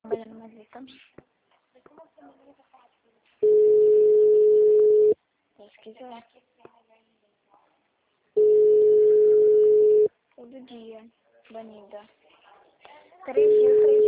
trabalhando mais vezes também. Se quiser. Todo dia, Danida. 3 dias, 3